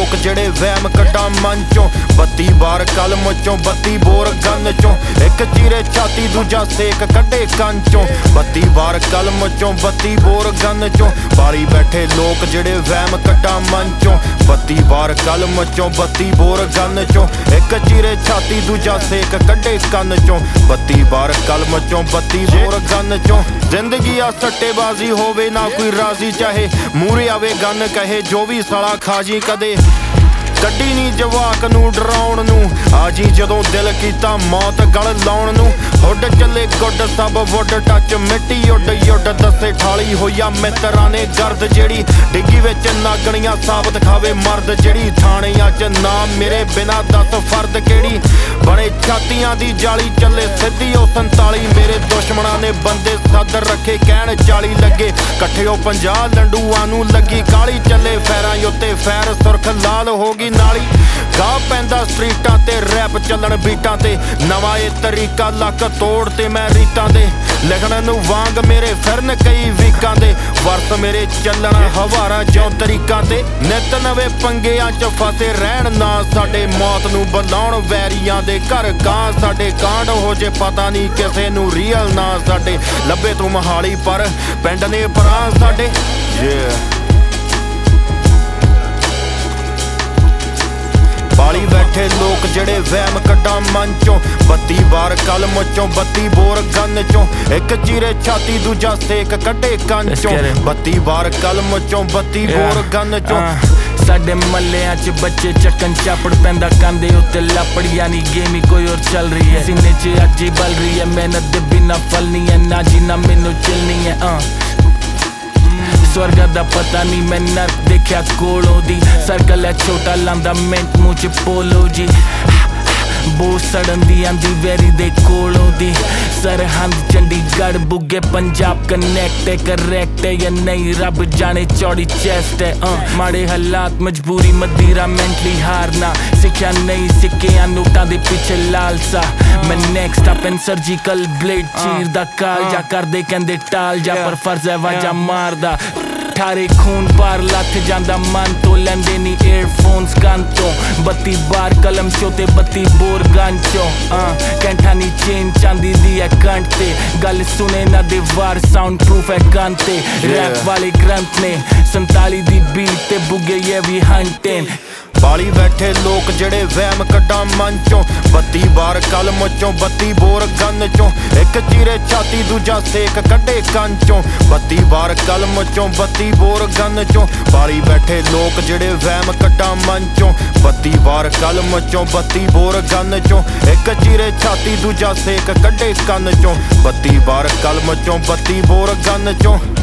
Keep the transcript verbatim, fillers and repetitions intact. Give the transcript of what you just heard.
लोक जेड़े वहम कड्डां मन चों बत्ती बार कलम चों बत्ती बोर गन चों एक चीरे छाती दूजा सेक कड्डे कंन चों बत्ती बार कलम चों बत्ती बोर गन चों बाली बैठे लोक जेड़े वहम कड्डां मन चों बत्ती बार कलम चों बत्ती बोर गन चों एक चीरे छाती दूजा सेक कड्डे कंन चों बत्ती बार कलम चों बत्ती बोर गन चों जिंदगी आ सट्टेबाजी होवे ना कोई राजी चाहे मूरे आवे गन कहे जो भी साला खाजी कदे कड्डी नी जवाक नू डराउण नू आजी जदों दिल कीता मौत गल लाउण नू हुड चले गुड सब वुड टच मिट्टी उड उड दसे ठाली होया मित्रां ने गर्द जेड़ी डिग्गी विच नागणियां साबत खावे मर्द जेड़ी थाणियां च नाम मेरे बिना दस फर्द केड़ी बने छातियां दी जाली चले सिद्धी ओ संताली मेरे दुश्मनां ने बंदे सद रखे कहण चाली लगे कट्ठे ओ पंजाह लंडूआं नू लगी काली चले फैरां उत्ते फैर सुरख लाल हो गई नाली गाह पैंदा स्ट्रीटां ते रैप चलन बीटां ते नवां ए तरीका लक तोड़ ते मैं रीतां दे लिखण नू वांग मेरे फिरन कई वीकां दे वर्त मेरे चलन हवारां ज्यों तरीकां ते नित नवे पंगियां च फसे रहण ना साडे मौत नू बुलाउण वैरियां दे घर गां साडे कांड हो जे पता नहीं किसे नू रीअल ना साडे लभे तू मोहाली पर पिंड ने परां साडे yeah. बाली बैठे लोक जेड़े वहम कड्डां मन चों बत्ती बार कलम चों बत्ती बोर गन चों एक चीरे छाती दूजा सेक कड्डे कंन चों बत्ती बार कलम चों बत्ती बोर गन चों साडे मल्लियां च बच्चे चक्कन चापड़ पैंदा कंधे उत्ते लापड़ यानी गेम ही कोई और चल रही है सीने च अज ही बल रही है मेहनत दे बिना फल नहीं है ना जी ना मैनू चिलनी है uh. स्वर्ग दा पता नहीं मैं नर्क देखा कोलों दी सर्कल है छोटा लांदा मिंट मुँह च पोलो जी बो सड़न दी आंदी वेरी दे कोलों दी सरहंद चंडीगढ़ बुगे पंजाब कनेक्ट है करेक्ट है या नहीं रब जाने चौड़ी चेस्ट है uh, माड़े हालात मजबूरी मदीरा मेंटली हारना सिक्ख्या नहीं सिक्के नोटां दे पिछे लालसा मैं next up and surgical blade चीर दा काल जा कर दे कहंदे टाल जा पर फर्ज है वाजा मारदा ठारे खून पार लथ जांदा मन तो लैंदे नी एयरफोन्स कान तो बत्ती बार कलम चो ते बत्ती बोर गन चो कैंठा नी चेन चांदी दी है कंठ ते गल सुने ना दे वार साउंड प्रूफ है गन ते रैप वाले ग्रंथ ने संताली दी बीट ते बुगे ये भी हंटेन बाली बैठे लोक जेड़े वहम कड्डां मन चों बत्ती बार कलम चों बत्ती बोर गन चों एक चीरे छाती दूजा सेक कड्डे कंन चों बत्ती बार कलम चों बत्ती बोर गन चों बाली बैठे लोक जेड़े वहम कड्डां मन चों बत्ती बार कलम चों बत्ती बोर गन चों एक चीरे छाती दूजा सेक कड्डे कंन चों बत्ती बार कलम चों बत्ती बोर गन चों